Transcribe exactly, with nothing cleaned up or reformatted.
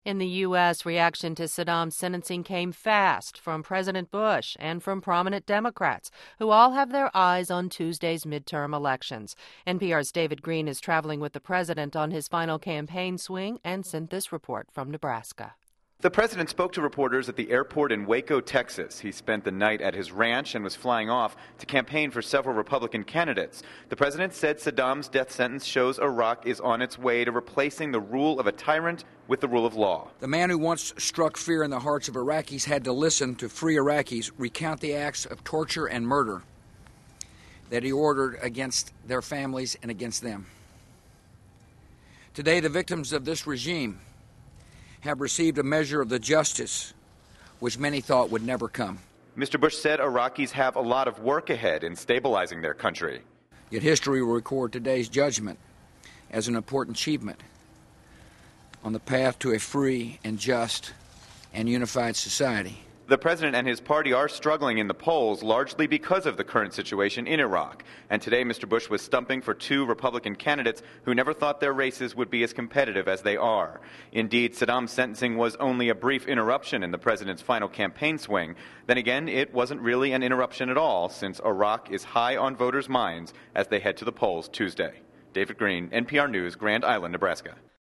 In the U S, reaction to Saddam's sentencing came fast from President Bush and from prominent Democrats, who all have their eyes on Tuesday's midterm elections. N P R's David Green is traveling with the president on his final campaign swing and sent this report from Nebraska. The president spoke to reporters at the airport in Waco, Texas. He spent the night at his ranch and was flying off to campaign for several Republican candidates. The president said Saddam's death sentence shows Iraq is on its way to replacing the rule of a tyrant with the rule of law. The man who once struck fear in the hearts of Iraqis had to listen to free Iraqis recount the acts of torture and murder that he ordered against their families and against them. Today, the victims of this regime have received a measure of the justice which many thought would never come. Mister Bush said Iraqis have a lot of work ahead in stabilizing their country. Yet history will record today's judgment as an important achievement on the path to a free and just and unified society. The president and his party are struggling in the polls largely because of the current situation in Iraq. And today, Mister Bush was stumping for two Republican candidates who never thought their races would be as competitive as they are. Indeed, Saddam's sentencing was only a brief interruption in the president's final campaign swing. Then again, it wasn't really an interruption at all, since Iraq is high on voters' minds as they head to the polls Tuesday. David Green, N P R News, Grand Island, Nebraska.